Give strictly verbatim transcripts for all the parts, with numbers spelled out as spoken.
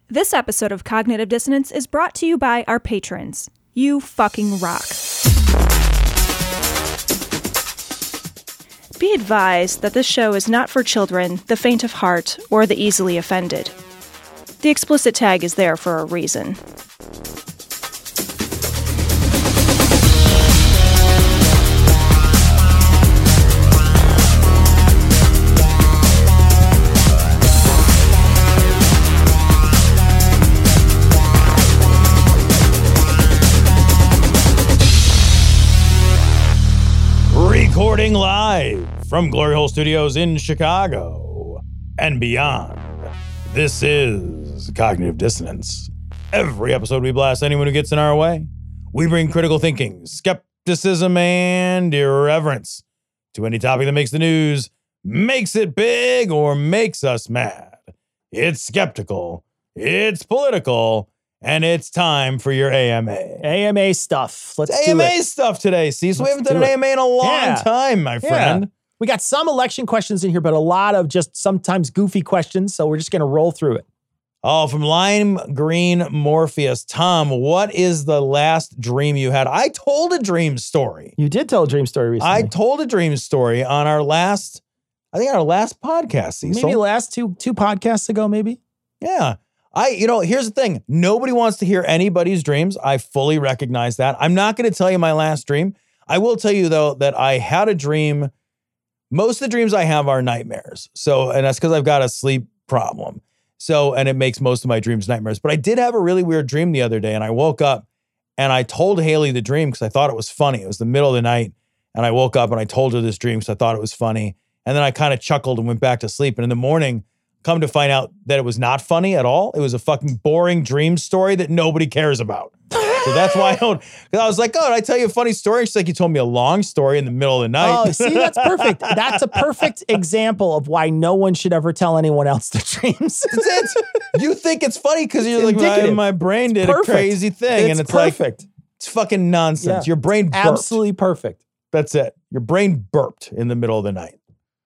This episode of Cognitive Dissonance is brought to you by our patrons. You fucking rock. Be advised that this show is not for children, the faint of heart, or the easily offended. The explicit tag is there for a reason. Recording live from Glory Hole Studios in Chicago and beyond. This is Cognitive Dissonance. Every episode we blast anyone who gets in our way. We bring critical thinking, skepticism, and irreverence to any topic that makes the news, makes it big, or makes us mad. It's skeptical, it's political, and it's time for your A M A. A M A stuff. Let's it's do A M A it. stuff today, Cecil. We Let's haven't done an do it. A M A in a long Yeah. time, my friend. Yeah. We got some election questions in here, but a lot of just sometimes goofy questions, so we're just going to roll through it. Oh, from Lime Green Morpheus. Tom, what is the last dream you had? I told a dream story. You did tell a dream story recently. I told a dream story on our last, I think our last podcast, Cecil. Maybe last two two podcasts ago, maybe? Yeah. I, you know, here's the thing. Nobody wants to hear anybody's dreams. I fully recognize that. I'm not going to tell you my last dream. I will tell you, though, that I had a dream. Most of the dreams I have are nightmares. So, and that's because I've got a sleep problem. So, and it makes most of my dreams nightmares. But I did have a really weird dream the other day, and I woke up and I told Haley the dream because I thought it was funny. It was the middle of the night, and I woke up and I told her this dream because I thought it was funny. And then I kind of chuckled and went back to sleep. And in the morning, come to find out that it was not funny at all. It was a fucking boring dream story that nobody cares about. So that's why I don't, because I was like, oh, did I tell you a funny story? She's like, you told me a long story in the middle of the night. Oh, see, that's perfect. That's a perfect example of why no one should ever tell anyone else their dreams. That's it. You think it's funny because you're like, indicative. my, my brain did Perfect. a crazy thing. It's and it's perfect. like, it's fucking nonsense. Yeah. Your brain burped. Absolutely perfect. That's it. Your brain burped in the middle of the night.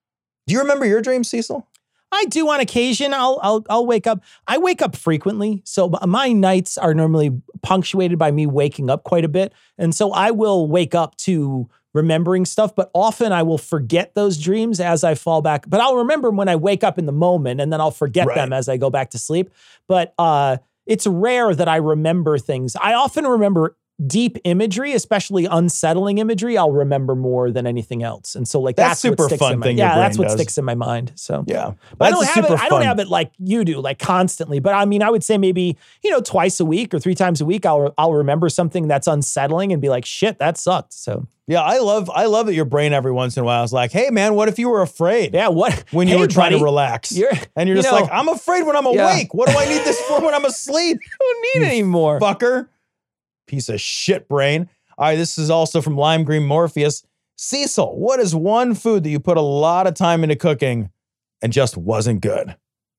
Do you remember your dream, Cecil? I do on occasion. I'll I'll I'll wake up. I wake up frequently, so my nights are normally punctuated by me waking up quite a bit, and so I will wake up to remembering stuff. But often I will forget those dreams as I fall back. But I'll remember them when I wake up in the moment, and then I'll forget Right. them as I go back to sleep. But uh, it's rare that I remember things. I often remember deep imagery, especially unsettling imagery, I'll remember more than anything else. And so like That's that's, what super sticks fun in my, thing your yeah, that's brain what does. sticks in my mind. So Yeah. But I That's don't a have it. super I don't fun- have it like you do, like constantly. But I mean, I would say maybe, you know, twice a week or three times a week, I'll I'll remember something that's unsettling and be like, shit, that sucked. So Yeah, I love I love that your brain every once in a while is like, hey man, what if you were afraid? yeah, what When you hey, were trying buddy, to relax. You're, and you're you just know, like, I'm afraid when I'm Yeah. awake. What do I need this for when I'm asleep? don't need You anymore. Fucker. Piece of shit brain. All right, this is also from Lime Green Morpheus. Cecil, what is one food that you put a lot of time into cooking and just wasn't good?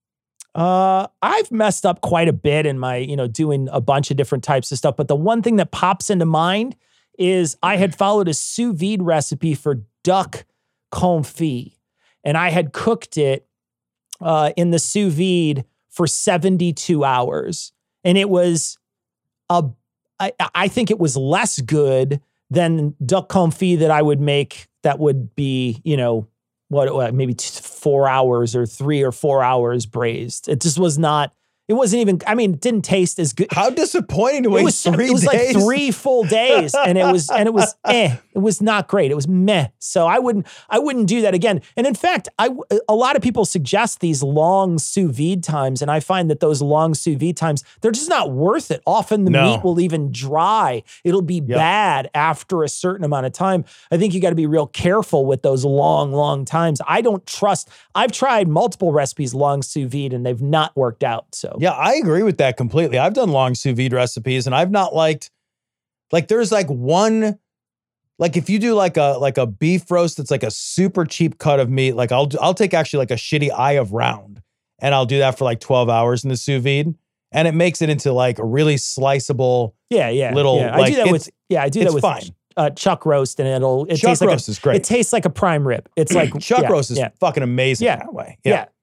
Uh, I've messed up quite a bit in my, you know, doing a bunch of different types of stuff. But the one thing that pops into mind is I had followed a sous vide recipe for duck confit, and I had cooked it uh, in the sous vide for seventy-two hours, and it was a, I, I think it was less good than duck confit that I would make. That would be, you know, what, what maybe t- four hours or three or four hours braised. It just was not. It wasn't even. I mean, it didn't taste as good. How disappointing to It wait was, three it was days. like three full days, and it was and it was eh. It was not great. It was meh. So I wouldn't I wouldn't do that again. And in fact, I a lot of people suggest these long sous vide times, and I find that those long sous vide times, they're just not worth it. Often the No. meat will even dry. It'll be bad after a certain amount of time. I think you got to be real careful with those long, long times. I don't trust. I've tried multiple recipes long sous vide, and they've not worked out. So Yeah, I agree with that completely. I've done long sous vide recipes and I've not liked, like there's like one, like if you do like a like a beef roast that's like a super cheap cut of meat, like I'll I'll take actually like a shitty eye of round and I'll do that for like twelve hours in the sous vide and it makes it into like a really sliceable Yeah, yeah. little, yeah. I like, do that it's- with yeah, I do it's that with fine. Uh, chuck roast, and it'll it Chuck tastes like roast a, is great. It tastes like a prime rib. It's like Chuck yeah, roast is yeah, fucking amazing Yeah. that way. yeah.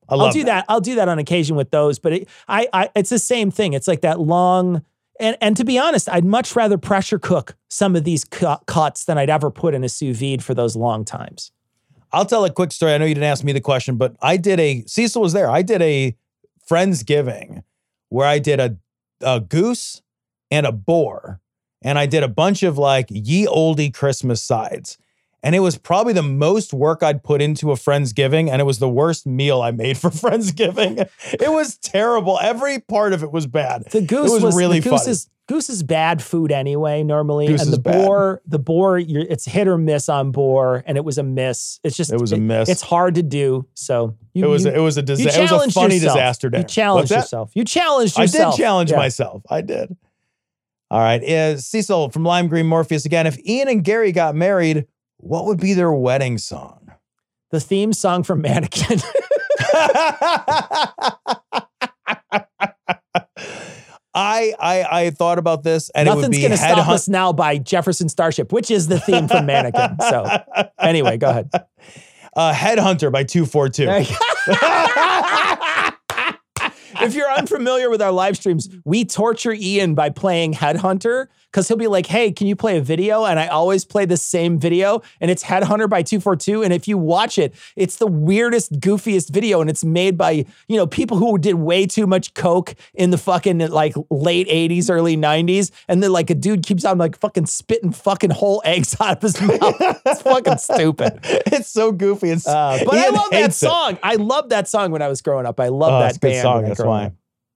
I love I'll do that. I'll do that on occasion with those, but it, I, I, it's the same thing. It's like that long, and and to be honest, I'd much rather pressure cook some of these cu- cuts than I'd ever put in a sous vide for those long times. I'll tell a quick story. I know you didn't ask me the question, but I did a, Cecil was there. I did a Friendsgiving where I did a, a goose and a boar, and I did a bunch of like ye olde Christmas sides. And it was probably the most work I'd put into a Friendsgiving, and it was the worst meal I made for Friendsgiving. It was terrible. Every part of it was bad. The goose it was, was really the goose funny. is goose is bad food anyway, normally. Goose and the is bad. boar, the boar, you're, it's hit or miss on boar, and it was a miss. It's just It was a miss. It's hard to do. So you, It was you, a, it was a you disaster. It was a challenged funny yourself. disaster day. You challenged What's that? yourself. You challenged I yourself. did challenge Yeah. myself. I did. All right. Uh, Cecil from Lime Green Morpheus again. If Ian and Gary got married, what would be their wedding song? The theme song from Mannequin. I, I I thought about this, and it would Nothing's be Gonna Stop Headhunt- Us Now by Jefferson Starship, which is the theme from Mannequin. So anyway, go ahead. uh, Headhunter by two forty-two. There you If you're unfamiliar with our live streams, we torture Ian by playing Headhunter because he'll be like, hey, can you play a video? And I always play the same video, and it's Headhunter by two forty-two. And if you watch it, it's the weirdest, goofiest video, and it's made by, you know, people who did way too much coke in the fucking like late eighties, early nineties. And then like a dude keeps on like fucking spitting fucking whole eggs out of his mouth. It's fucking stupid. It's so goofy. It's, Uh, but Ian I love that hates it. song. I loved that song when I was growing up. I love Oh, that it's a good band. song. when I That's grew why. up.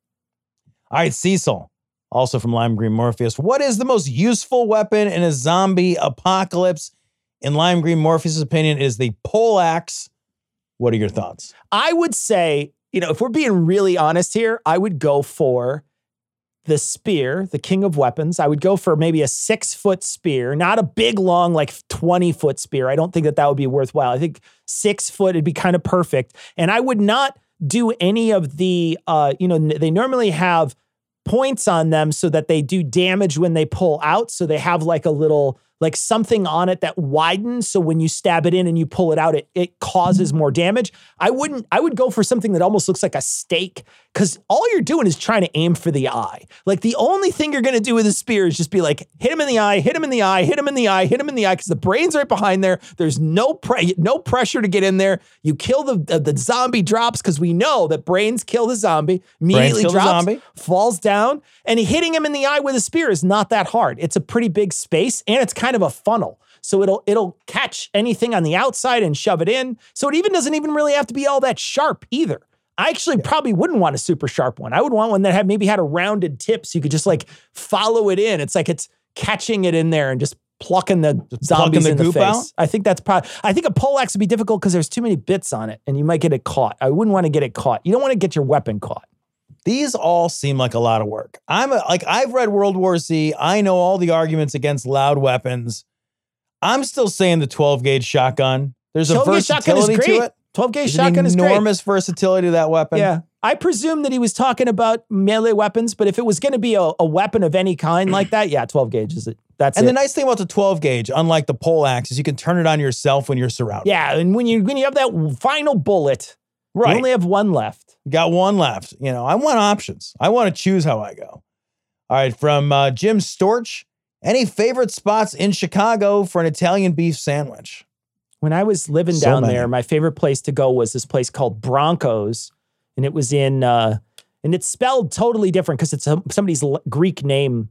All right, Cecil, also from Lime Green Morpheus. What is the most useful weapon in a zombie apocalypse? In Lime Green Morpheus' opinion, it is the poleaxe. What are your thoughts? I would say, you know, if we're being really honest here, I would go for the spear, the king of weapons. I would go for maybe a six foot spear, not a big, long, like twenty foot spear. I don't think that that would be worthwhile. I think six foot would be kind of perfect. And I would not do any of the, uh, you know, n- they normally have points on them so that they do damage when they pull out. So they have like a little, like something on it that widens. So when you stab it in and you pull it out, it, it causes more damage. I wouldn't, I would go for something that almost looks like a stake, because all you're doing is trying to aim for the eye. Like the only thing you're going to do with a spear is just be like, hit him in the eye, hit him in the eye, hit him in the eye, hit him in the eye, because the brain's right behind there. There's no pre- no pressure to get in there. You kill the, the, the zombie drops, because we know that brains kill the zombie, immediately kill the drops, zombie. falls down, and hitting him in the eye with a spear is not that hard. It's a pretty big space, and it's kind of a funnel. So it'll it'll catch anything on the outside and shove it in. So it even doesn't even really have to be all that sharp either. I actually probably wouldn't want a super sharp one. I would want one that had maybe had a rounded tip so you could just like follow it in. It's like it's catching it in there and just plucking the Just zombies plucking the in the goop face. out? I think that's probably, I think a poleaxe would be difficult because there's too many bits on it and you might get it caught. I wouldn't want to get it caught. You don't want to get your weapon caught. These all seem like a lot of work. I'm a, like, I've read World War Z. I know all the arguments against loud weapons. I'm still saying the twelve gauge shotgun. There's a twelve gauge shotgun is versatility to great. it. twelve gauge There's shotgun an is great. enormous versatility to that weapon. Yeah. I presume that he was talking about melee weapons, but if it was going to be a, a weapon of any kind like that, yeah, twelve gauge is it. That's And it. the nice thing about the twelve gauge, unlike the poleaxe, is you can turn it on yourself when you're surrounded. Yeah, and when you when you have that final bullet, Right. you only have one left. Got one left. You know, I want options. I want to choose how I go. All right, from uh, Jim Storch. Any favorite spots in Chicago for an Italian beef sandwich? When I was living So down many. there, my favorite place to go was this place called Broncos, and it was in uh, and it's spelled totally different because it's a, somebody's l- Greek name,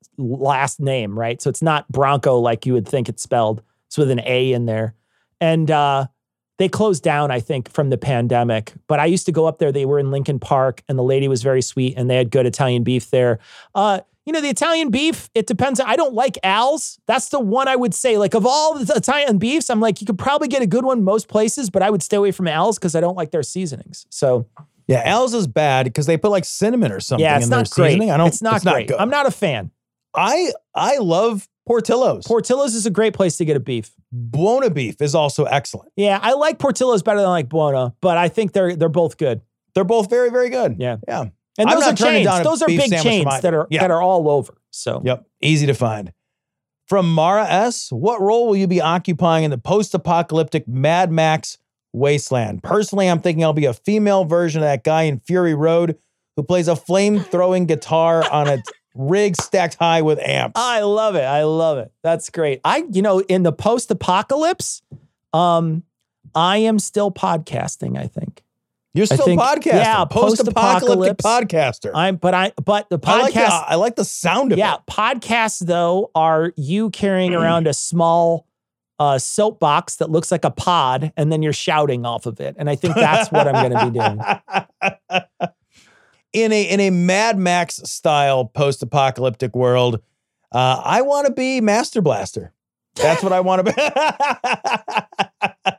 last name, right? So it's not Bronco like you would think it's spelled. It's with an A in there, and uh, they closed down, I think, from the pandemic. But I used to go up there. They were in Lincoln Park, and the lady was very sweet, and they had good Italian beef there. Uh, you know, the Italian beef, it depends. I don't like Al's. That's the one I would say. Like, of all the Italian beefs, I'm like, you could probably get a good one most places, but I would stay away from Al's because I don't like their seasonings. So, Yeah, Al's is bad because they put like cinnamon or something yeah, it's in their not great. seasoning. I don't. It's not great. good. I'm not a fan. I I love Portillo's. Portillo's is a great place to get a beef. Buona beef is also excellent. Yeah, I like Portillo's better than I like Buona, but I think they're they're both good. They're both very very good. Yeah. Yeah. And I'm those not are turning chains. down a Those are beef big sandwich from chains either. that are Yeah. that are all over. So Yep. Easy to find. From Mara S. What role will you be occupying in the post-apocalyptic Mad Max wasteland. Personally, I'm thinking I'll be a female version of that guy in Fury Road who plays a flame-throwing guitar on a rig stacked high with amps. I love it. I love it. That's great. I, you know, in the post-apocalypse, um, I am still podcasting, I think. You're still think, podcasting. Yeah, post-apocalyptic post-apocalypse. podcaster. I'm, but I, but the podcast. I like the, I like the sound of yeah, it. podcasts though are you carrying around a small uh, soapbox that looks like a pod, and then you're shouting off of it. And I think that's what I'm going to be doing. In a in a Mad Max style post-apocalyptic world, uh, I want to be Master Blaster. That's what I want to be.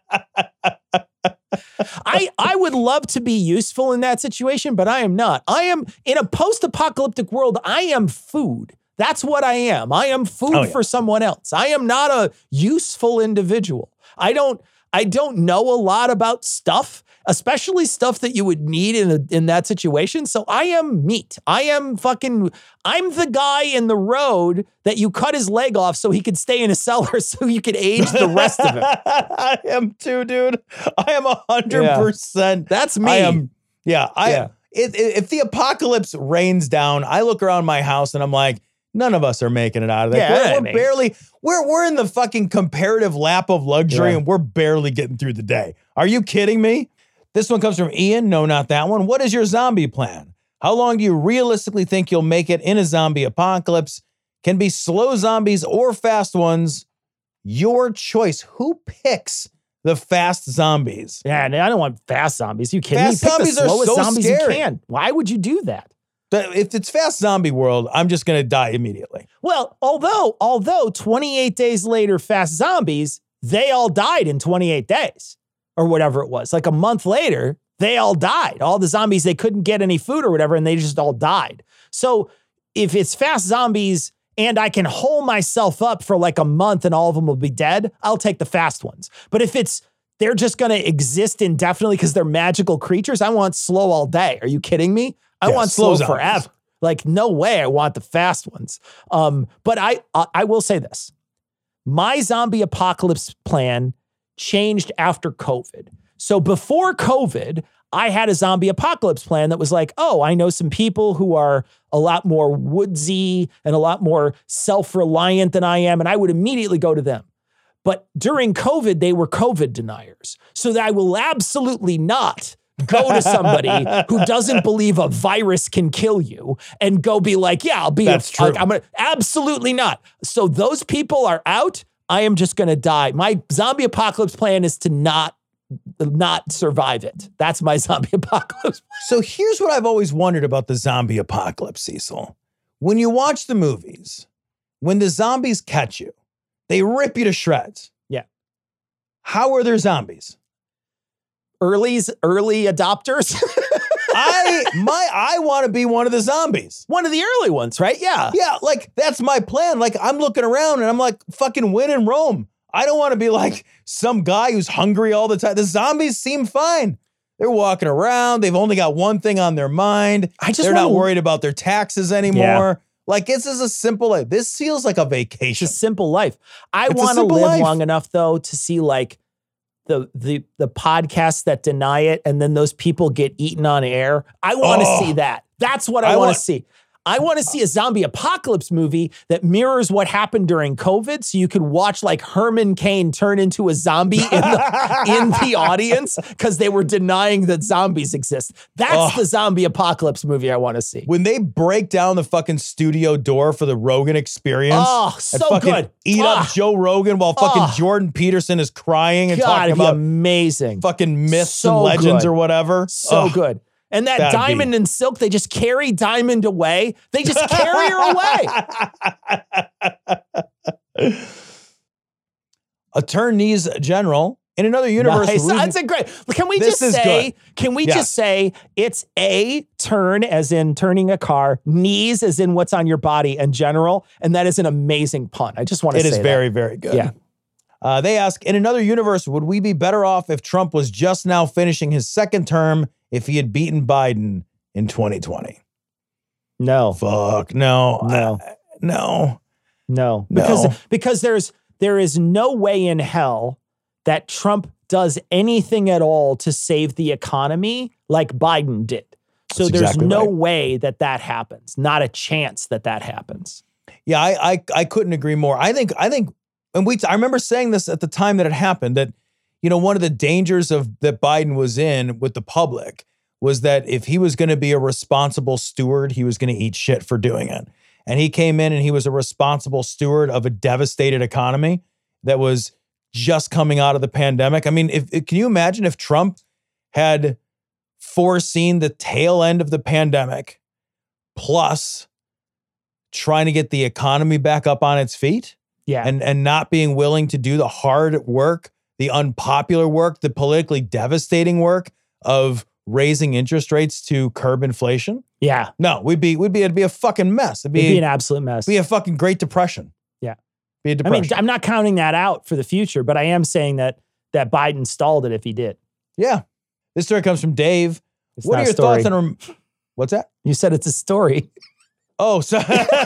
I, I would love to be useful in that situation, but I am not. I am in a post-apocalyptic world. I am food. That's what I am. I am food oh, yeah. for someone else. I am not a useful individual. I don't I don't know a lot about stuff, especially stuff that you would need in a, in that situation. So I am meat. I am fucking, I'm the guy in the road that you cut his leg off so he could stay in a cellar so you could age the rest of it. I am too, dude. I am a hundred percent. That's me. I am. Yeah. I, yeah. If, if the apocalypse rains down, I look around my house and I'm like, none of us are making it out of there. Yeah, we're I mean. barely, we're we're in the fucking comparative lap of luxury Yeah. and we're barely getting through the day. Are you kidding me? This one comes from Ian. No, not that one. What is your zombie plan? How long do you realistically think you'll make it in a zombie apocalypse? Can be slow zombies or fast ones. Your choice. Who picks the fast zombies? Yeah, and I don't want fast zombies. You kidding Fast me? Pick zombies the are slowest so zombies scary. you can. Why would you do that? But if it's fast zombie world, I'm just going to die immediately. Well, although although twenty-eight days later, fast zombies, they all died in twenty-eight days or whatever it was. Like a month later, they all died. All the zombies, they couldn't get any food or whatever, and they just all died. So if it's fast zombies and I can hole myself up for like a month and all of them will be dead, I'll take the fast ones. But if it's they're just going to exist indefinitely because they're magical creatures, I want slow all day. Are you kidding me? I Yeah, want slow slow zombies. forever. Like, no way I want the fast ones. Um, but I, I I will say this. My zombie apocalypse plan changed after COVID. So before COVID, I had a zombie apocalypse plan that was like, oh, I know some people who are a lot more woodsy and a lot more self-reliant than I am, and I would immediately go to them. But during COVID, they were COVID deniers. So that I will absolutely not go to somebody who doesn't believe a virus can kill you and go be like, yeah, I'll be, That's a, true. Like, I'm gonna, absolutely not. So those people are out. I am just going to die. My zombie apocalypse plan is to not, not survive it. That's my zombie apocalypse. So here's what I've always wondered about the zombie apocalypse, Cecil. When you watch the movies, when the zombies catch you, they rip you to shreds. Yeah. How are there zombies? Early's early adopters. I my I want to be one of the zombies. One of the early ones, right? Yeah. Yeah, like that's my plan. Like I'm looking around and I'm like fucking win in Rome. I don't want to be like some guy who's hungry all the time. The zombies seem fine. They're walking around. They've only got one thing on their mind. I just They're not wanna- worried about their taxes anymore. Like this is a simple life. This feels like a vacation. It's a simple life. I It's a want to simple live life. long enough though to see like the the the podcasts that deny it and then those people get eaten on air. I want to Oh. see that. That's what I, I want want- to see. I want to see a zombie apocalypse movie that mirrors what happened during COVID so you could watch like Herman Cain turn into a zombie in the, in the audience because they were denying that zombies exist. That's Oh. the zombie apocalypse movie I want to see. When they break down the fucking studio door for the Rogan Experience, Oh, and so fucking good. eat Ah. up Joe Rogan while fucking Ah. Jordan Peterson is crying and God, talking it'd be about amazing. fucking myths So and legends good. or whatever. So Oh. good. And that that'd Diamond be- and Silk, they just carry Diamond away. They just carry her away. Attorneys General in another universe. Nice. Rudy- That's a great. Can we This just is say, good. can we Yes. just say it's a turn as in turning a car, knees as in what's on your body and general. And that is an amazing pun. I just want to It say is that. very, very good. Yeah. Uh, they ask, in another universe, would we be better off if Trump was just now finishing his second term if he had beaten Biden in twenty twenty? No, Fuck, no. No. I- no. no, No. because, because there's, there is no way in hell that Trump does anything at all to save the economy like Biden did. So That's there's exactly no right. way that that happens. Not a chance that that happens. Yeah, I, I I couldn't agree more. I think I think, and we I remember saying this at the time that it happened, that, you know, one of the dangers of that Biden was in with the public was that if he was going to be a responsible steward, he was going to eat shit for doing it. And he came in and he was a responsible steward of a devastated economy that was just coming out of the pandemic. I mean, if can you imagine if Trump had foreseen the tail end of the pandemic, plus trying to get the economy back up on its feet, Yeah. and, and not being willing to do the hard work, the unpopular work, the politically devastating work of raising interest rates to curb inflation? yeah. No, we'd be, we'd be, it'd be a fucking mess. It'd be, It'd be an absolute mess. be a fucking Great Depression. Yeah. Be a I depression. mean, I'm not counting that out for the future, but I am saying that that Biden stalled it if he did. yeah. This story comes from Dave. It's What not are a your story. thoughts on, rem- what's that? You said it's a story. Oh, so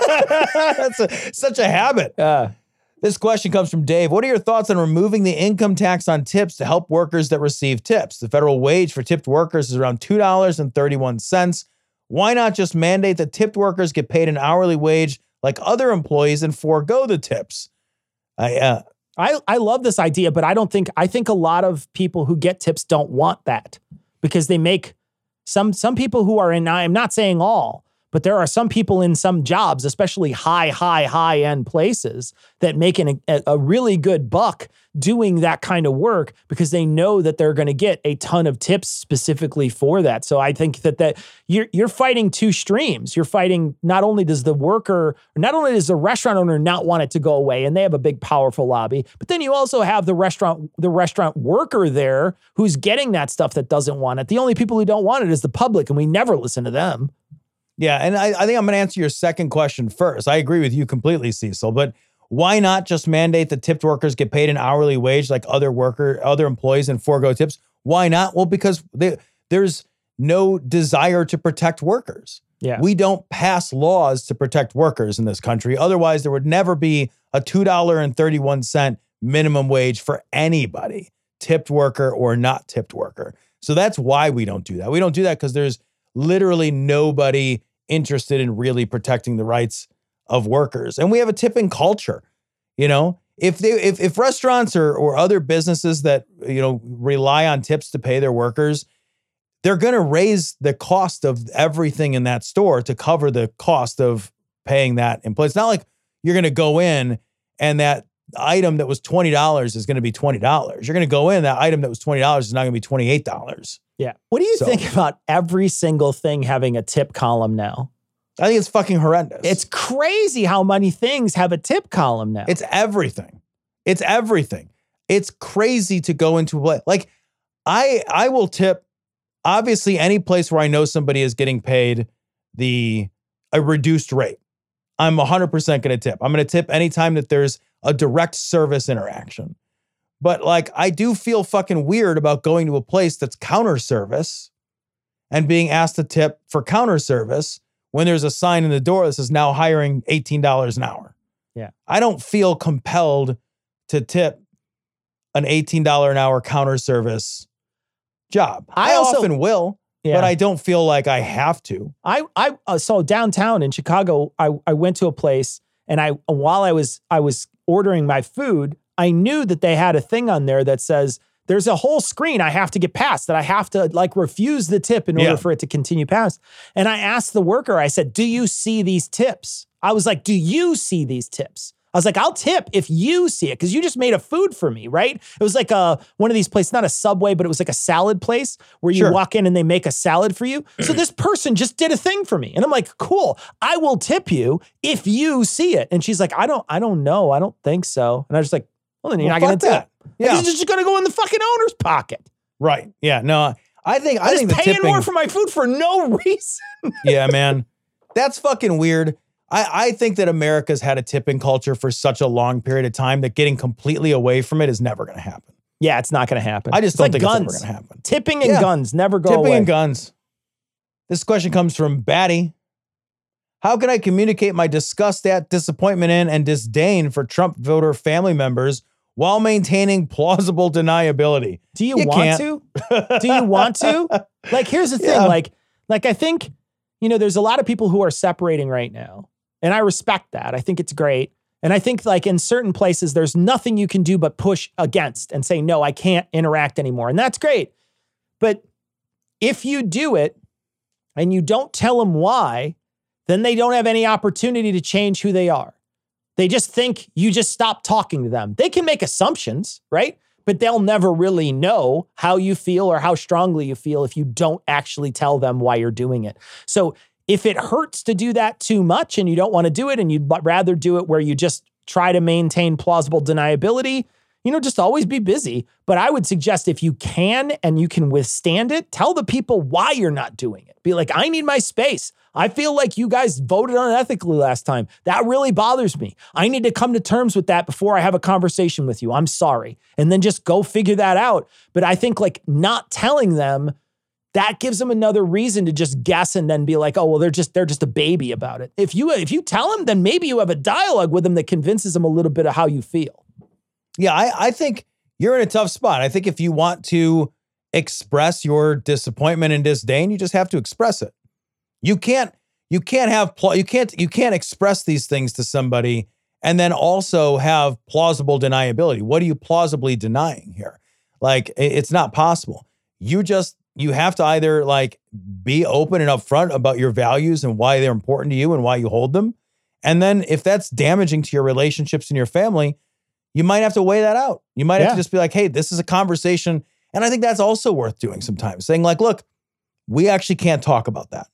that's a, such a habit. Uh, This question comes from Dave. What are your thoughts on removing the income tax on tips to help workers that receive tips? The federal wage for tipped workers is around two dollars and thirty-one cents. Why not just mandate that tipped workers get paid an hourly wage like other employees and forego the tips? I, uh, I, I love this idea, but I don't think, I think a lot of people who get tips don't want that because they make some, some people who are in, I'm not saying all, but there are some people in some jobs, especially high, high, high end places that make an, a, a really good buck doing that kind of work because they know that they're going to get a ton of tips specifically for that. So I think that that you're you're fighting two streams. You're fighting not only does the worker, not only does the restaurant owner not want it to go away, and they have a big powerful lobby, but then you also have the restaurant the restaurant worker there who's getting that stuff that doesn't want it. The only people who don't want it is the public, and we never listen to them. yeah, and I, I think I'm going to answer your second question first. I agree with you completely, Cecil, but why not just mandate that tipped workers get paid an hourly wage like other worker, other employees and forego tips? Why not? Well, because they, there's no desire to protect workers. Yeah. We don't pass laws to protect workers in this country. Otherwise, there would never be a two dollars and thirty-one cents minimum wage for anybody, tipped worker or not tipped worker. So that's why we don't do that. We don't do that because there's literally nobody interested in really protecting the rights of workers. And we have a tipping culture. You know, if they if if restaurants or or other businesses that, you know, rely on tips to pay their workers, they're going to raise the cost of everything in that store to cover the cost of paying that employee. It's not like you're going to go in and that item that was twenty dollars is going to be twenty dollars. You're going to go in, that item that was twenty dollars is not going to be twenty-eight dollars. Yeah. What do you So- think about every single thing having a tip column now? I think it's fucking horrendous. It's crazy how many things have a tip column now. It's everything. It's everything. It's crazy to go into a like I I will tip obviously any place where I know somebody is getting paid the a reduced rate. I'm one hundred percent going to tip. I'm going to tip anytime that there's a direct service interaction. But like I do feel fucking weird about going to a place that's counter service and being asked to tip for counter service when there's a sign in the door that says now hiring eighteen dollars an hour. Yeah. I don't feel compelled to tip an eighteen dollars an hour counter service job. I I, also- often will, Yeah. but I don't feel like I have to. I I uh, so downtown in Chicago, I I went to a place and I while I was I was ordering my food, I knew that they had a thing on there that says there's a whole screen I have to get past, that I have to like refuse the tip in order Yeah. for it to continue past. And I asked the worker, I said, "Do you see these tips?" I was like, "Do you see these tips?" I was like, "I'll tip if you see it, because you just made a food for me, right?" It was like a one of these places, not a Subway, but it was like a salad place where you Sure. walk in and they make a salad for you. So this person just did a thing for me. And I'm like, "Cool, I will tip you if you see it." And she's like, I don't, I don't know. I don't think so. And I was just like, well, then you're Well, not going to fuck tip. that. Yeah. It's just going to go in the fucking owner's pocket. Right. Yeah. No, I think, I I'm think just the paying tipping, more for my food for no reason. yeah, man, that's fucking weird. I, I think that America's had a tipping culture for such a long period of time that getting completely away from it is never going to happen. Yeah, it's not going to happen. I just It's don't like think guns. it's ever going to happen. Tipping and Yeah. guns never go Tipping away. and guns. This question comes from Batty. How can I communicate my disgust at, disappointment in, and disdain for Trump voter family members while maintaining plausible deniability. Do you, You want can't. to? Do you want to? Like, here's the thing. Yeah. Like, like I think, you know, there's a lot of people who are separating right now. And I respect that. I think it's great. And I think like in certain places, there's nothing you can do but push against and say, no, I can't interact anymore. And that's great. But if you do it and you don't tell them why, then they don't have any opportunity to change who they are. They just think you just stop talking to them. They can make assumptions, right? But they'll never really know how you feel or how strongly you feel if you don't actually tell them why you're doing it. So if it hurts to do that too much and you don't want to do it and you'd rather do it where you just try to maintain plausible deniability, you know, just always be busy. But I would suggest if you can and you can withstand it, tell the people why you're not doing it. Be like, I need my space. I feel like you guys voted unethically last time. That really bothers me. I need to come to terms with that before I have a conversation with you. I'm sorry. And then just go figure that out. But I think like not telling them, that gives them another reason to just guess and then be like, oh, well, they're just they're just a baby about it. If you if you tell them, then maybe you have a dialogue with them that convinces them a little bit of how you feel. Yeah, I, I think you're in a tough spot. I think if you want to express your disappointment and disdain, you just have to express it. You can't you can't have pl- you can't you can't express these things to somebody and then also have plausible deniability. What are you plausibly denying here? Like it, it's not possible. You just You have to either like be open and upfront about your values and why they're important to you and why you hold them. And then if that's damaging to your relationships and your family, you might have to weigh that out. You might have Yeah. to just be like, hey, this is a conversation. And I think that's also worth doing sometimes. Saying like, look, we actually can't talk about that.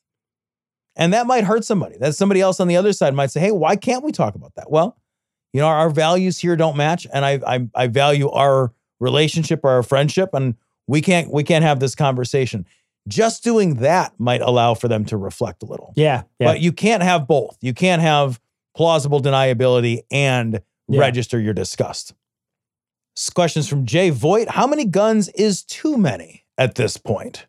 And that might hurt somebody. That somebody else on the other side might say, hey, why can't we talk about that? Well, you know, our, our values here don't match. And I, I, I value our relationship or our friendship. And We can't we can't have this conversation. Just doing that might allow for them to reflect a little. Yeah. yeah. But you can't have both. You can't have plausible deniability and Yeah. register your disgust. This question's from Jay Voigt. How many guns is too many at this point?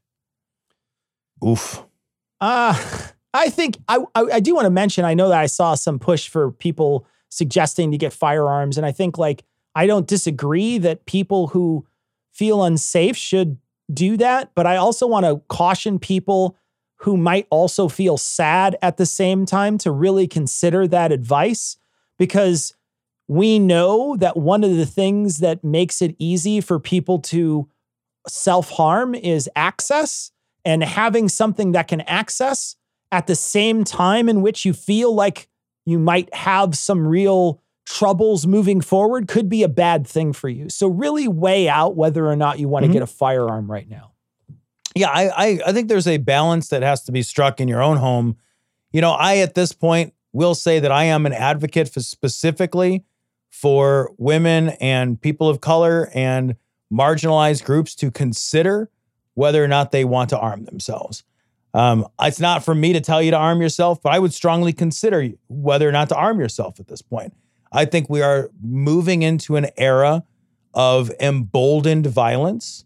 Oof. Uh, I think I, I, I do want to mention, I know that I saw some push for people suggesting to get firearms. And I think like, I don't disagree that people who feel unsafe should do that. But I also want to caution people who might also feel sad at the same time to really consider that advice, because we know that one of the things that makes it easy for people to self-harm is access, and having something that can access at the same time in which you feel like you might have some real troubles moving forward could be a bad thing for you. So really weigh out whether or not you want to Mhm. get a firearm right now. Yeah, I, I I think there's a balance that has to be struck in your own home. You know, I at this point will say that I am an advocate for specifically for women and people of color and marginalized groups to consider whether or not they want to arm themselves. Um, it's not for me to tell you to arm yourself, but I would strongly consider whether or not to arm yourself at this point. I think we are moving into an era of emboldened violence.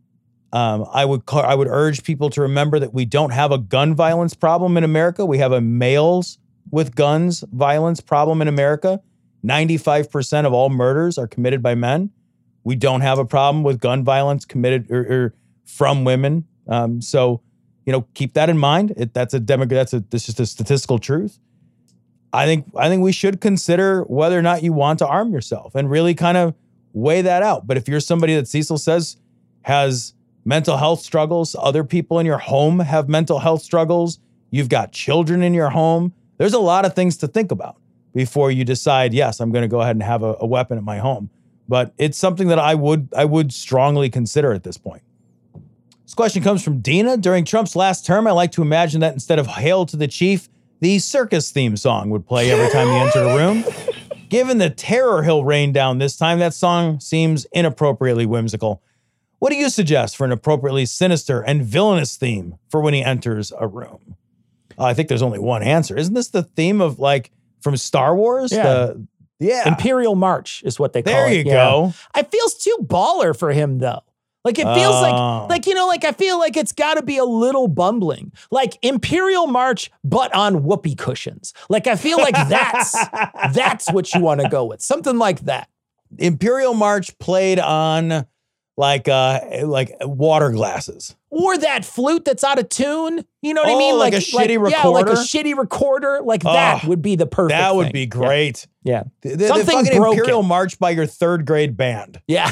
Um, I would call, I would urge people to remember that we don't have a gun violence problem in America. We have a males with guns violence problem in America. ninety-five percent of all murders are committed by men. We don't have a problem with gun violence committed or, or from women. Um, so, you know, keep that in mind. It, that's a demo, that's a, that's just a statistical truth. I think, I think we should consider whether or not you want to arm yourself and really kind of weigh that out. But if you're somebody that Cecil says has mental health struggles, other people in your home have mental health struggles, you've got children in your home, there's a lot of things to think about before you decide, yes, I'm going to go ahead and have a, a weapon at my home. But it's something that I would, I would strongly consider at this point. This question comes from Dina. During Trump's last term, I like to imagine that instead of Hail to the Chief, the circus theme song would play every time he entered a room. Given the terror he'll rain down this time, that song seems inappropriately whimsical. What do you suggest for an appropriately sinister and villainous theme for when he enters a room? Uh, I think there's only one answer. Isn't this the theme of like from Star Wars? Yeah. The, yeah. Imperial March is what they call There it. you Yeah. go. It feels too baller for him though. Like it feels Oh. like, like, you know, like I feel like it's got to be a little bumbling, like Imperial March, but on whoopee cushions. Like I feel like that's, that's what you want to go with. Something like that. Imperial March played on like uh like water glasses. Or that flute that's out of tune. You know what Oh, I mean? like a shitty recorder? Yeah, like a shitty recorder. Like that Oh, would be the perfect That would thing. be great. Yeah. The, the, the Something fucking broken. Imperial March by your third grade band. Yeah.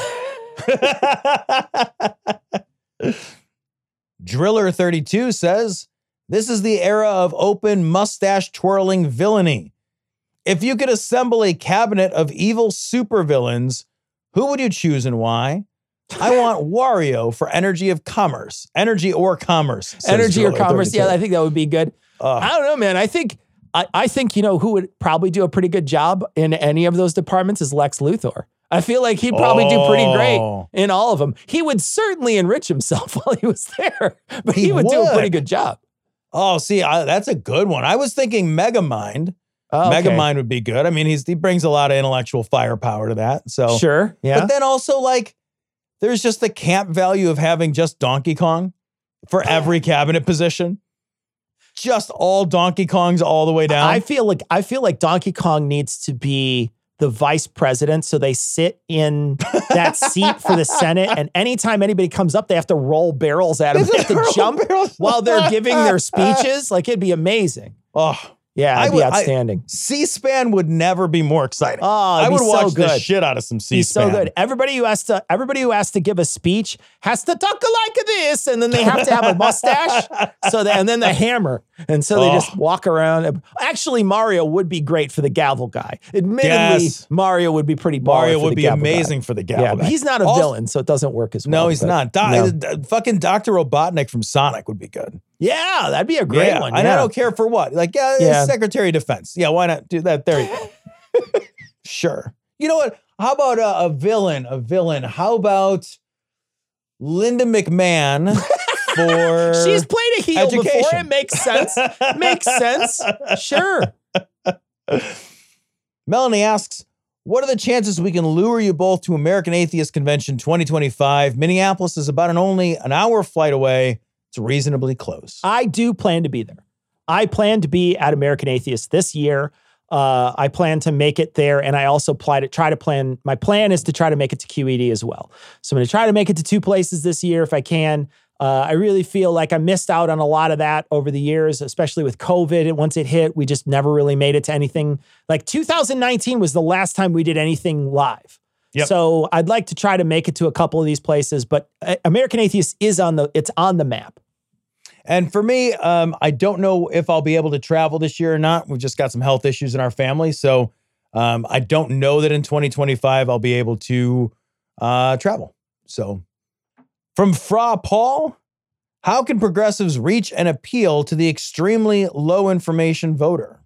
Driller thirty-two says, this is the era of open mustache twirling villainy. If you could assemble a cabinet of evil supervillains, who would you choose and why? I want Wario for energy of commerce. Energy or commerce. says Energy or Driller commerce. thirty-two. Yeah, I think that would be good. Ugh. I don't know, man. I think I, I think, you know, who would probably do a pretty good job in any of those departments is Lex Luthor. I feel like he'd probably do pretty great Oh. in all of them. He would certainly enrich himself while he was there, but he, He would, do a would. pretty good job. Oh, see, I, that's a good one. I was thinking Megamind. Oh, okay. Megamind would be good. I mean, he's he brings a lot of intellectual firepower to that. So Sure. Yeah. But then also, like, there's just the camp value of having just Donkey Kong for every cabinet position. Just all Donkey Kongs all the way down. I feel like I feel like Donkey Kong needs to be the vice president, so they sit in that seat for the Senate, and anytime anybody comes up, they have to roll barrels at him. They have to Roll jump barrels. while they're giving their speeches. Like, it'd be amazing. Oh, Yeah, I it'd be would- I- outstanding. C-SPAN would never be more exciting. Oh, it'd I would be so watch the good. shit out of some C-SPAN. He's so good. Everybody who has to, everybody who has to give a speech has to talk like this, and then they have to have a mustache. So, they, and then the hammer, and so they Oh. just walk around. Actually, Mario would be great for the gavel guy. Admittedly, Yes. Mario would be pretty. baller Mario for would the be gavel amazing guy. for the gavel Yeah, guy. but he's not a Also- villain, so it doesn't work as well. No, he's but, not. Do- no. uh, Fucking Doctor Robotnik from Sonic would be good. Yeah, that'd be a great yeah, one. and yeah. I don't care for what. Like, yeah, Yeah. Secretary of Defense. Yeah, why not do that? There you go. Sure. You know what? How about a, a villain? A villain. How about Linda McMahon for She's played a heel before. education. It makes sense. Makes sense. Sure. Melanie asks, what are the chances we can lure you both to American Atheist Convention twenty twenty-five? Minneapolis is about an only an hour flight away. It's reasonably close. I do plan to be there. I plan to be at American Atheist this year. Uh, I plan to make it there, and I also apply to try to plan. My plan is to try to make it to Q E D as well. So I'm going to try to make it to two places this year if I can. Uh, I really feel like I missed out on a lot of that over the years, especially with COVID. And once it hit, we just never really made it to anything. Like two thousand nineteen was the last time we did anything live. Yep. So I'd like to try to make it to a couple of these places, but uh, American Atheist is on the it's on the map. And for me, um, I don't know if I'll be able to travel this year or not. We've just got some health issues in our family. So um, I don't know that in twenty twenty-five I'll be able to uh, travel. So from Fra Paul, how can progressives reach and appeal to the extremely low information voter?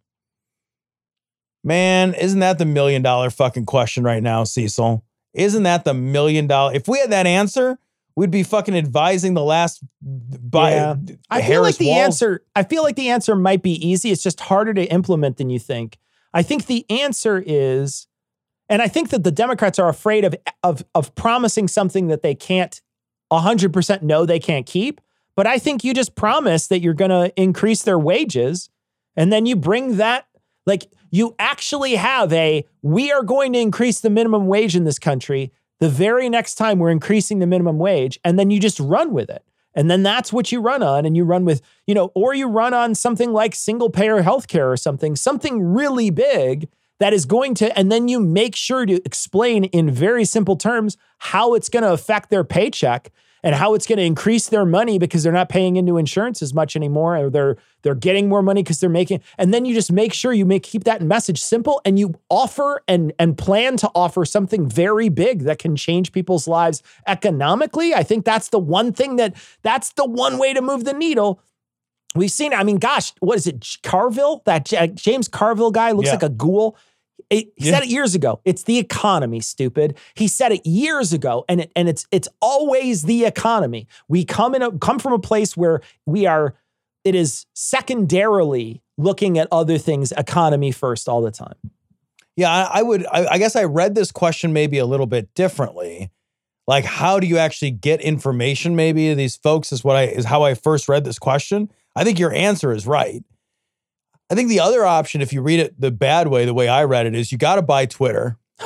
Man, isn't that the million dollar fucking question right now, Cecil? Isn't that the million dollar? If we had that answer, we'd be fucking advising the last by Yeah. I feel like the answer, I feel like the answer might be easy. It's just harder to implement than you think. I think the answer is, and I think that the Democrats are afraid of, of, of promising something that they can't one hundred percent know they can't keep. But I think you just promise that you're going to increase their wages, and then you bring that, like you actually have a, we are going to increase the minimum wage in this country the very next time we're increasing the minimum wage, and then you just run with it. And then that's what you run on, and you run with, you know, or you run on something like single payer healthcare or something, something really big that is going to, and then you make sure to explain in very simple terms how it's going to affect their paycheck and how it's going to increase their money because they're not paying into insurance as much anymore, or they're they're getting more money because they're making, and then you just make sure you make keep that message simple, and you offer and and plan to offer something very big that can change people's lives economically. I think that's the one thing that that's the one way to move the needle. We've seen, I mean, gosh, what is it? Carville, that J- James Carville guy looks Yeah. like a ghoul. It, he Yeah. said it years ago. It's the economy, stupid. He said it years ago, and it, and it's it's always the economy. We come in a, come from a place where we are. It is secondarily looking at other things, economy first, all the time. Yeah, I, I would. I, I guess I read this question maybe a little bit differently. Like, how do you actually get information? Maybe to these folks is what I is how I first read this question. I think your answer is right. I think the other option, if you read it the bad way, the way I read it, is you got to buy Twitter.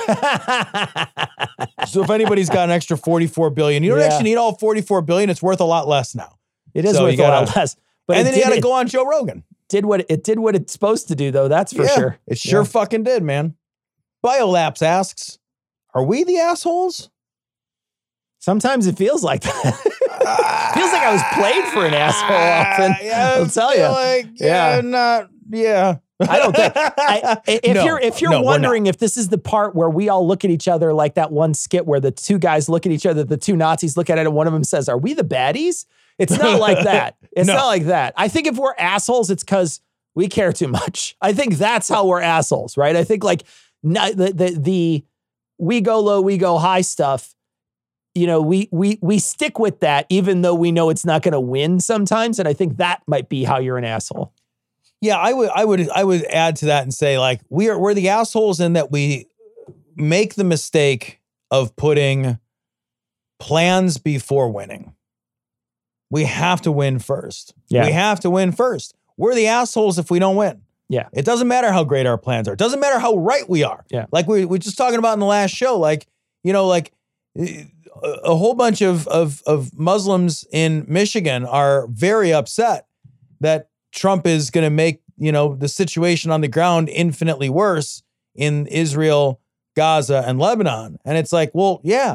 So if anybody's got an extra forty-four billion, you don't Yeah. actually need all forty-four billion. It's worth a lot less now. It is So worth you a lot gotta- less. But and it then you did, got to it go on Joe Rogan. did what it did what it's supposed to do, though. That's for Yeah, sure. It sure Yeah. fucking did, man. Biolapse asks, are we the assholes? Sometimes it feels like that. Feels like I was played for an asshole often. Yeah, I'll tell feel you. Like, yeah, Yeah. not, yeah. I don't think. I, if No, you're if you're no, we're wondering if this is the part where we all look at each other like that one skit where the two guys look at each other, the two Nazis look at it, and one of them says, "Are we the baddies?" It's not like that. It's No. not like that. I think if we're assholes, it's because we care too much. I think that's how we're assholes, right? I think like not, the, the the we go low, we go high stuff. You know, we we we stick with that even though we know it's not going to win sometimes, and I think that might be how you're an asshole. Yeah, I would, I would, I would add to that and say like we are, we're the assholes in that we make the mistake of putting plans before winning. We have to win first. Yeah. We have to win first. We're the assholes if we don't win. Yeah. It doesn't matter how great our plans are. It doesn't matter how right we are. Yeah. Like we we were just talking about in the last show, like, you know, like a, a whole bunch of, of, of Muslims in Michigan are very upset that Trump is going to make, you know, the situation on the ground infinitely worse in Israel, Gaza, and Lebanon. And it's like, well, yeah.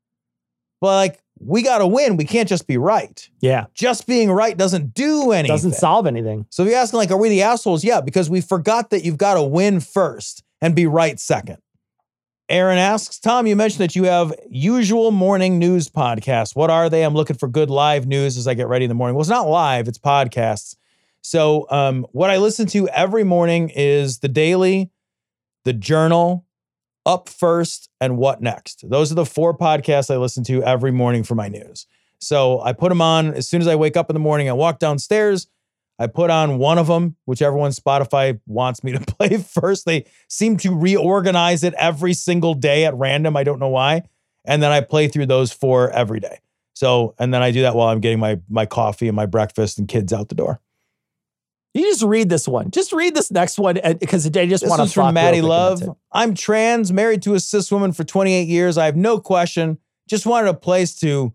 But like, we got to win. We can't just be right. Yeah. Just being right doesn't do anything. Doesn't solve anything. So if you're asking, like, are we the assholes? Yeah, because we forgot that you've got to win first and be right second. Aaron asks, Tom, you mentioned that you have usual morning news podcasts. What are they? I'm looking for good live news as I get ready in the morning. Well, it's not live, it's podcasts. So um, what I listen to every morning is The Daily, The Journal, Up First, and What Next. Those are the four podcasts I listen to every morning for my news. So I put them on as soon as I wake up in the morning. I walk downstairs. I put on one of them, whichever one Spotify wants me to play first. They seem to reorganize it every single day at random. I don't know why. And then I play through those four every day. So, and then I do that while I'm getting my my coffee and my breakfast and kids out the door. You just read this one. Just read this next one because I just This want to one's from Maddie Love. I'm trans, married to a cis woman for twenty-eight years. I have no question. Just wanted a place to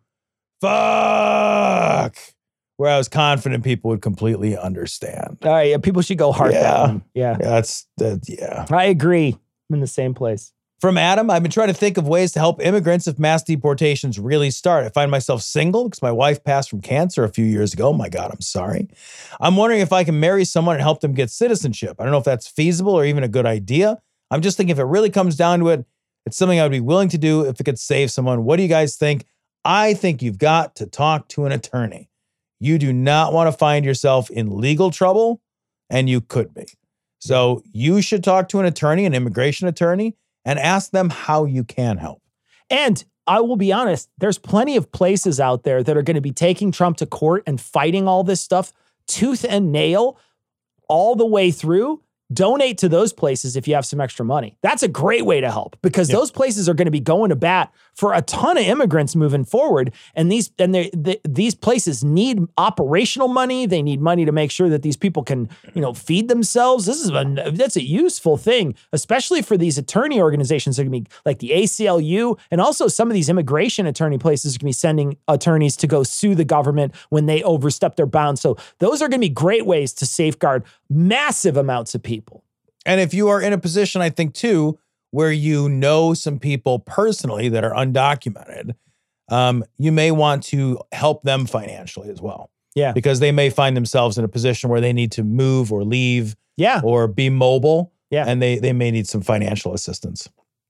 fuck where I was confident people would completely understand. All right, yeah, people should go hard Yeah. that one. Yeah. Yeah, that's, that, yeah. I agree. I'm in the same place. From Adam, I've been trying to think of ways to help immigrants if mass deportations really start. I find myself single because my wife passed from cancer a few years ago. Oh my God, I'm sorry. I'm wondering if I can marry someone and help them get citizenship. I don't know if that's feasible or even a good idea. I'm just thinking if it really comes down to it, it's something I would be willing to do if it could save someone. What do you guys think? I think you've got to talk to an attorney. You do not want to find yourself in legal trouble, and you could be. So you should talk to an attorney, an immigration attorney, and ask them how you can help. And I will be honest, there's plenty of places out there that are going to be taking Trump to court and fighting all this stuff tooth and nail all the way through. Donate to those places if you have some extra money. That's a great way to help because Yep. those places are going to be going to bat for a ton of immigrants moving forward. And these and they, they, these places need operational money. They need money to make sure that these people can, you know, feed themselves. This is a that's a useful thing, especially for these attorney organizations that are going to be like the A C L U and also some of these immigration attorney places are going to be sending attorneys to go sue the government when they overstep their bounds. So those are going to be great ways to safeguard massive amounts of people. And if you are in a position, I think, too, where you know some people personally that are undocumented, um, you may want to help them financially as well. Yeah. Because they may find themselves in a position where they need to move or leave Yeah. or be mobile. Yeah. And they, they may need some financial assistance.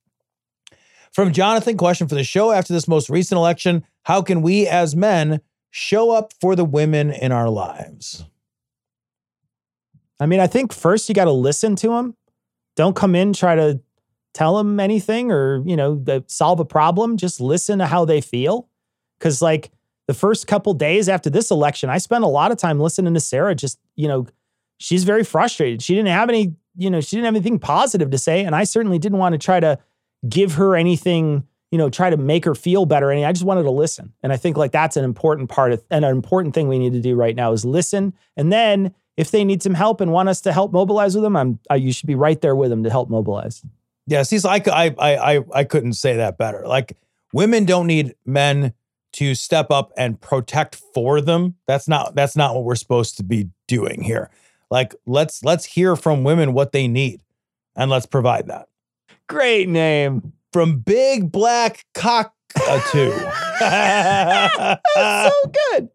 From Jonathan, question for the show. After this most recent election, how can we as men show up for the women in our lives? I mean, I think first you got to listen to them. Don't come in, try to tell them anything or, you know, the, solve a problem. Just listen to how they feel. Cause like the first couple days after this election, I spent a lot of time listening to Sarah. Just, you know, she's very frustrated. She didn't have any, you know, she didn't have anything positive to say. And I certainly didn't want to try to give her anything, you know, try to make her feel better. And I just wanted to listen. And I think like that's an important part of, and an important thing we need to do right now is listen. And then if they need some help and want us to help mobilize with them, I'm, I, you should be right there with them to help mobilize. Yeah, see, so I, I, I, I couldn't say that better. Like, women don't need men to step up and protect for them. That's not that's not what we're supposed to be doing here. Like, let's let's hear from women what they need, and let's provide that. Great name. From Big Black Cockatoo. That's so good.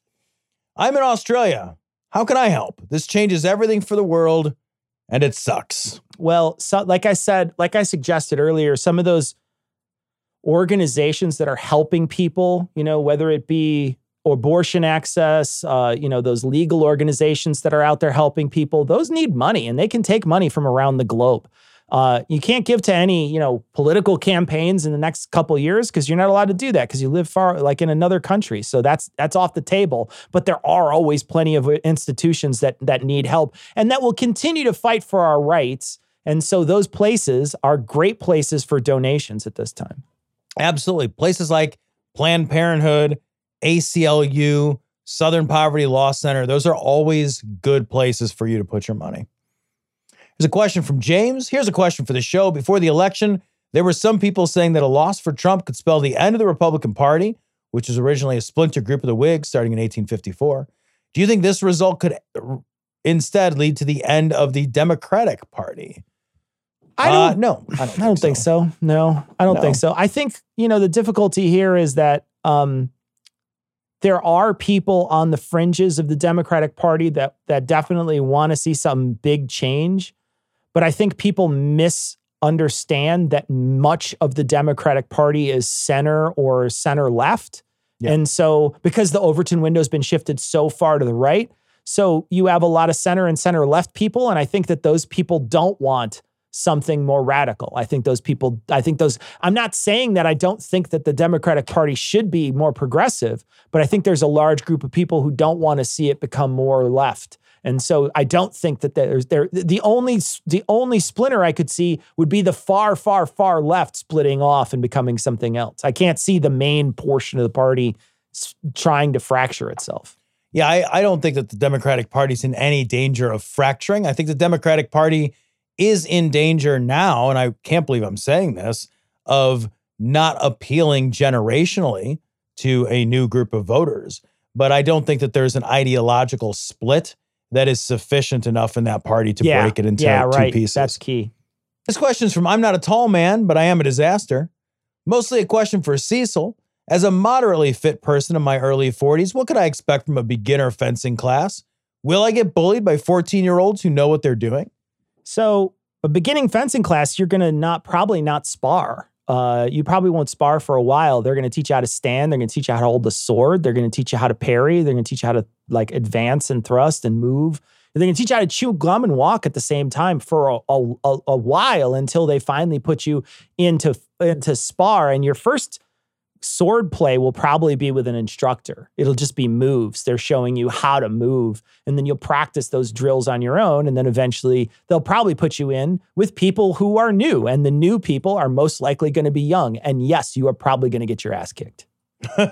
I'm in Australia. How can I help? This changes everything for the world, and it sucks. Well, so, like I said, like I suggested earlier, some of those organizations that are helping people, you know, whether it be abortion access, uh, you know, those legal organizations that are out there helping people, those need money, and they can take money from around the globe. Uh, you can't give to any, you know, political campaigns in the next couple of years because you're not allowed to do that because you live far, like in another country. So that's that's off the table. But there are always plenty of institutions that that need help and that will continue to fight for our rights. And so those places are great places for donations at this time. Absolutely. Places like Planned Parenthood, A C L U, Southern Poverty Law Center, those are always good places for you to put your money. Here's a question from James. Here's a question for the show. Before the election, there were some people saying that a loss for Trump could spell the end of the Republican Party, which was originally a splinter group of the Whigs starting in eighteen fifty-four. Do you think this result could instead lead to the end of the Democratic Party? I don't, uh, no, I don't, I think, don't so. think so. No, I don't No. think so. I think, you know, the difficulty here is that um, there are people on the fringes of the Democratic Party that that definitely want to see some big change. But I think people misunderstand that much of the Democratic Party is center or center left. Yeah. And so because the Overton window's been shifted so far to the right, so you have a lot of center and center left people. And I think that those people don't want something more radical. I think those people, I think those, I'm not saying that I don't think that the Democratic Party should be more progressive, but I think there's a large group of people who don't want to see it become more left. And so I don't think that there's there, the only, the only splinter I could see would be the far, far, far left splitting off and becoming something else. I can't see the main portion of the party trying to fracture itself. Yeah, I, I don't think that the Democratic Party's in any danger of fracturing. I think the Democratic Party is in danger now, and I can't believe I'm saying this, of not appealing generationally to a new group of voters. But I don't think that there's an ideological split that is sufficient enough in that party to yeah, break it into yeah, two right. pieces. That's key. This question's from I'm not a tall man, but I am a disaster. Mostly a question for Cecil. As a moderately fit person in my early forties, what could I expect from a beginner fencing class? Will I get bullied by fourteen-year-olds who know what they're doing? So a beginning fencing class, you're going to not probably not spar. Uh, you probably won't spar for a while. They're going to teach you how to stand. They're going to teach you how to hold the sword. They're going to teach you how to parry. They're going to teach you how to like advance and thrust and move. They're going to teach you how to chew gum and walk at the same time for a, a, a while until they finally put you into, into spar. And your first sword play will probably be with an instructor. It'll just be moves. They're showing you how to move. And then you'll practice those drills on your own. And then eventually they'll probably put you in with people who are new. And the new people are most likely going to be young. And yes, you are probably going to get your ass kicked. And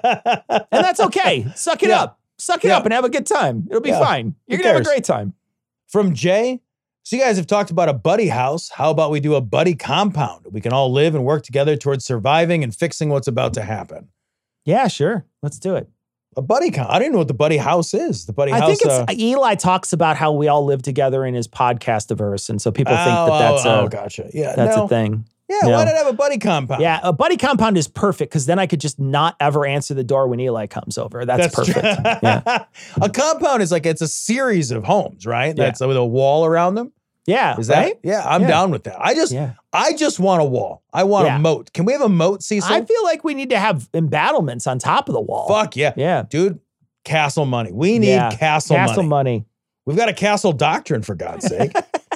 that's okay. Suck it Yeah. up. Suck it Yeah. up and have a good time. It'll be Yeah. fine. You're Who going to have a cares? great time. From Jay. So you guys have talked about a buddy house. How about we do a buddy compound? We can all live and work together towards surviving and fixing what's about to happen. Yeah, sure. Let's do it. A buddy compound. I don't even know what the buddy house is. The buddy I house. think it's uh, Eli talks about how we all live together in his podcast diverse. And so people think oh, that that's, oh, a, oh, gotcha. Yeah, that's no. a thing. Yeah, No. why not have a buddy compound? Yeah, a buddy compound is perfect because then I could just not ever answer the door when Eli comes over. That's, That's perfect. true. Yeah. A compound is like, it's a series of homes, right? That's with a wall around them. Yeah. Is that? right? Yeah, I'm Yeah. down with that. I just, Yeah. I just want a wall. I want Yeah. a moat. Can we have a moat, Cecil? I feel like we need to have embattlements on top of the wall. Fuck yeah. Yeah. Dude, castle money. We need Yeah. castle, Castle money. money. We've got a castle doctrine, for God's sake.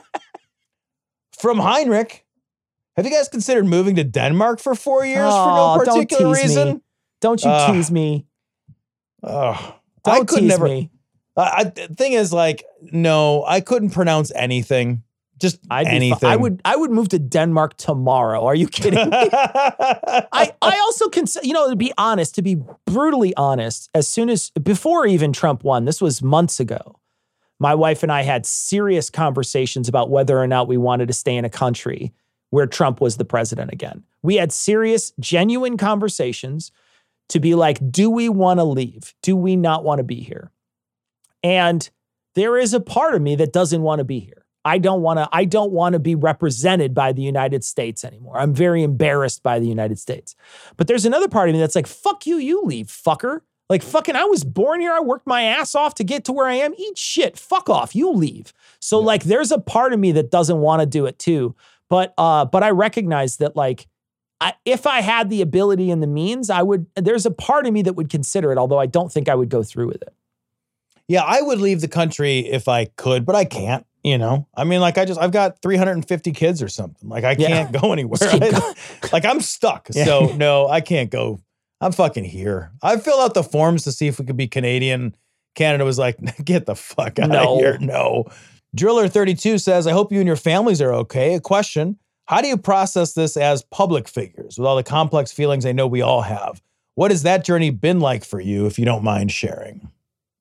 From Heinrich, have you guys considered moving to Denmark for four years Oh, for no don't particular tease reason? me. Don't you Uh, tease me. Oh, I Don't could tease never. me. Uh, I, the thing is, like, no, I couldn't pronounce anything. Just I'd be fu- anything. I would I would move to Denmark tomorrow. Are you kidding me? I, I also consider, you know, to be honest, to be brutally honest, as soon as, before even Trump won, this was months ago, my wife and I had serious conversations about whether or not we wanted to stay in a country where Trump was the president again. We had serious, genuine conversations to be like, do we want to leave? Do we not want to be here? And there is a part of me that doesn't want to be here. I don't want to, I don't want to be represented by the United States anymore. I'm very embarrassed by the United States. But there's another part of me that's like, fuck you, you leave, fucker. Like, fucking, I was born here. I worked my ass off to get to where I am. Eat shit. Fuck off. You leave. So, yeah. like, there's a part of me that doesn't want to do it too. But, uh, but I recognize that, like, I, if I had the ability and the means, I would, there's a part of me that would consider it, although I don't think I would go through with it. Yeah, I would leave the country if I could, but I can't. You know, I mean, like I just, I've got three hundred fifty kids or something. Like I can't yeah. go anywhere. I, like I'm stuck. Yeah. So no, I can't go. I'm fucking here. I filled out the forms to see if we could be Canadian. Canada was like, get the fuck out no. of here. No. Driller thirty-two says, I hope you and your families are okay. A question, how do you process this as public figures with all the complex feelings I know we all have? What has that journey been like for you, if you don't mind sharing?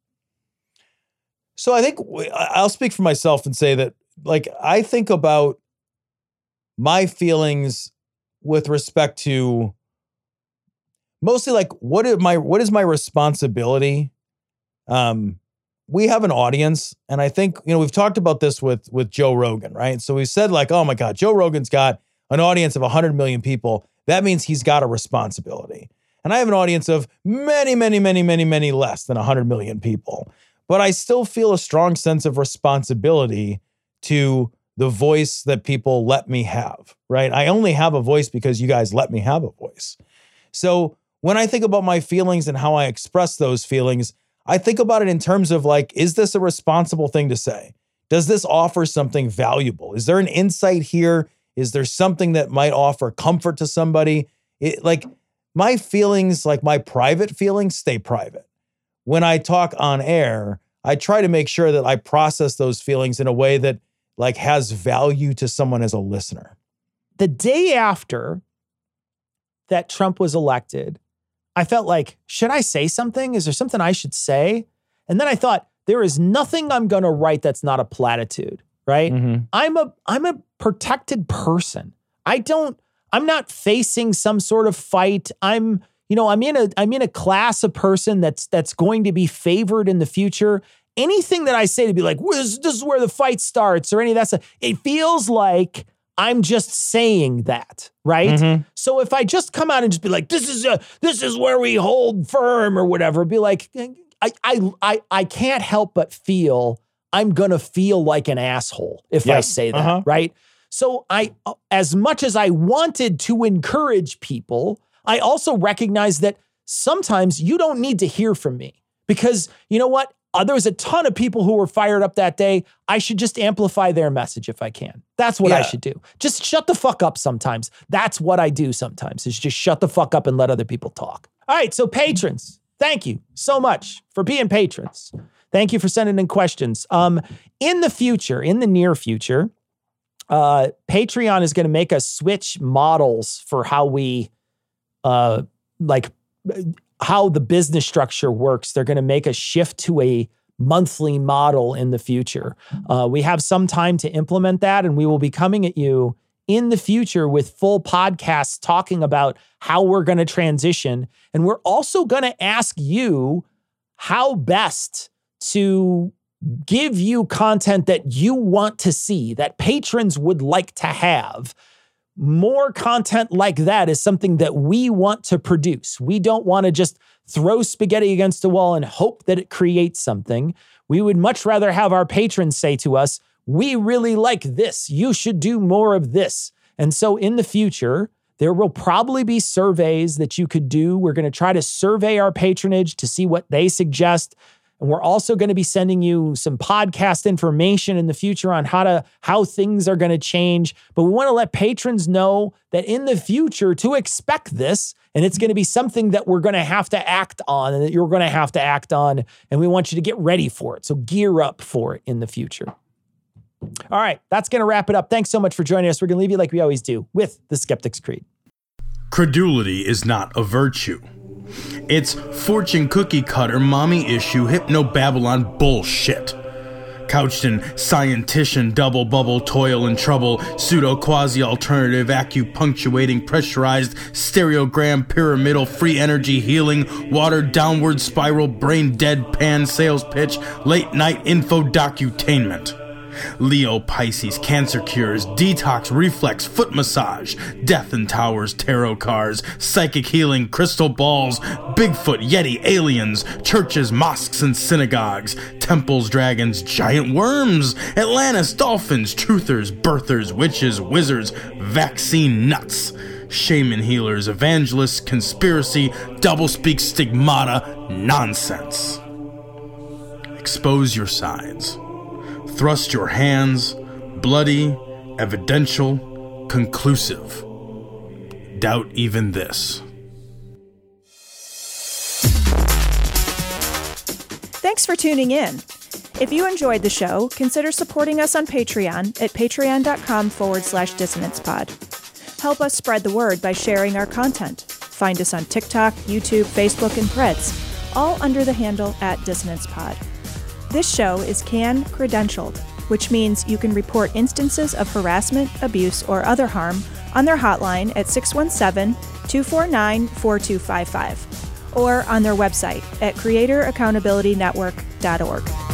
So I think I'll speak for myself and say that, like, I think about my feelings with respect to mostly like, what is my, what is my responsibility? Um, we have an audience, and I think, you know, we've talked about this with, with Joe Rogan, right? So we said like, oh my God, Joe Rogan's got an audience of one hundred million people. That means he's got a responsibility. And I have an audience of many, many, many, many, many less than one hundred million people. But I still feel a strong sense of responsibility to the voice that people let me have, right? I only have a voice because you guys let me have a voice. So when I think about my feelings and how I express those feelings, I think about it in terms of like, is this a responsible thing to say? Does this offer something valuable? Is there an insight here? Is there something that might offer comfort to somebody? It, like my feelings, like my private feelings, stay private. When I talk on air, I try to make sure that I process those feelings in a way that like has value to someone as a listener. The day after that Trump was elected, I felt like, should I say something? Is there something I should say? And then I thought, there is nothing I'm going to write that's not a platitude, right? Mm-hmm. I'm a I'm a protected person. I don't, I'm not facing some sort of fight. I'm You know, I'm in a I'm in a class of person that's that's going to be favored in the future. Anything that I say to be like, this, this is where the fight starts or any of that stuff, it feels like I'm just saying that, right? Mm-hmm. So if I just come out and just be like, this is a, this is where we hold firm or whatever, be like, I I I I can't help but feel I'm gonna feel like an asshole if yeah. I say that, uh-huh. right? So I, as much as I wanted to encourage people, I also recognize that sometimes you don't need to hear from me because you know what? Uh, there was a ton of people who were fired up that day. I should just amplify their message if I can. That's what yeah. I should do. Just shut the fuck up sometimes. That's what I do sometimes is just shut the fuck up and let other people talk. All right. So patrons, thank you so much for being patrons. Thank you for sending in questions. Um, in the future, in the near future, uh, Patreon is going to make us switch models for how we Uh, like how the business structure works. They're going to make a shift to a monthly model in the future. Uh, we have some time to implement that, and we will be coming at you in the future with full podcasts talking about how we're going to transition. And we're also going to ask you how best to give you content that you want to see, that patrons would like to have. More content like that is something that we want to produce. We don't want to just throw spaghetti against the wall and hope that it creates something. We would much rather have our patrons say to us, we really like this. You should do more of this. And so in the future, there will probably be surveys that you could do. We're going to try to survey our patronage to see what they suggest. And we're also going to be sending you some podcast information in the future on how to how things are going to change. But we want to let patrons know that in the future to expect this, and it's going to be something that we're going to have to act on and that you're going to have to act on. And we want you to get ready for it. So gear up for it in the future. All right, that's going to wrap it up. Thanks so much for joining us. We're going to leave you like we always do with the Skeptic's Creed. Credulity is not a virtue. It's fortune cookie cutter, mommy issue, hypno Babylon bullshit. Couched in scientician, double bubble, toil and trouble, pseudo quasi alternative, acupunctuating, pressurized, stereogram, pyramidal, free energy healing, watered downward spiral, brain deadpan, sales pitch, late night info docutainment. Leo, Pisces, cancer cures, detox, reflex, foot massage, death and towers, tarot cards, psychic healing, crystal balls, Bigfoot, Yeti, aliens, churches, mosques and synagogues, temples, dragons, giant worms, Atlantis, dolphins, truthers, birthers, witches, wizards, vaccine nuts, shaman healers, evangelists, conspiracy, doublespeak, stigmata, nonsense. Expose your sides. Thrust your hands, bloody, evidential, conclusive. Doubt even this. Thanks for tuning in. If you enjoyed the show, consider supporting us on Patreon at patreon.com forward slash dissonance pod. Help us spread the word by sharing our content. Find us on TikTok, YouTube, Facebook, and Threads, all under the handle at Dissonance Pod. This show is C A N credentialed, which means you can report instances of harassment, abuse, or other harm on their hotline at six one seven, two four nine, four two five five or on their website at creator accountability network dot org.